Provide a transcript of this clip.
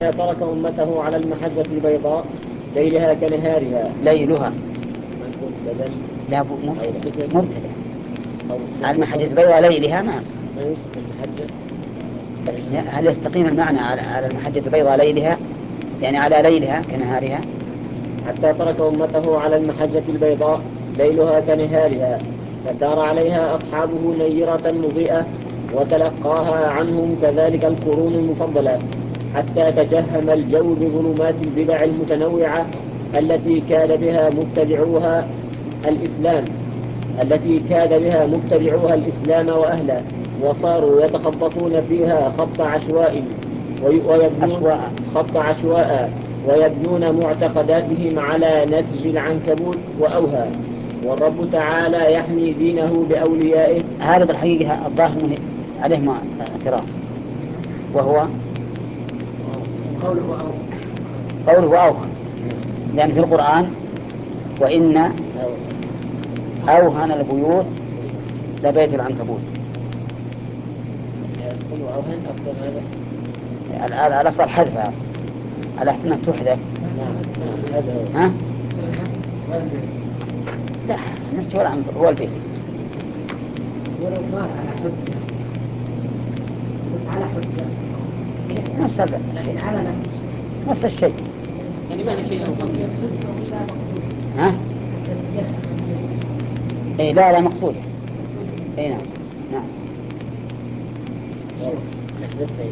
ترك أمته على المحجة البيضاء ليلها كنهارها. ليلها بدل لا مبتدأ. على المحجة البيضاء ليلها ما يصح. المحجة هل يستقيم المعنى على المحجة البيضاء ليلها يعني على ليلها كنهارها؟ حتى ترك أمته على المحجة البيضاء ليلها كنهارها، فدار عليها أصحابه نيرة مضيئة، وتلقاها عنهم كذلك القرون المفضلة، حتى تجهم الجو بظلمات البدع المتنوعة التي كاد بها الإسلام وأهله، وصاروا يتخبطون فيها خبط عشواء ويبنون معتقداتهم على نسج العنكبوت وأوهى. والرب تعالى يحمي دينه بأوليائه. هذا بالحقيقة الظاهر عليه اعتراض، وهو قوله أوهى، لأن في القرآن وإن أوهن البيوت لبيت العنكبوت. الأفضل حذفها على أحسن أن تحذف. ها؟ لا نسي ولا هو البيت نفس الشيء. نفس الشيء. يعني ما في شيء ها؟ إيه لا مقصود. إيه نعم.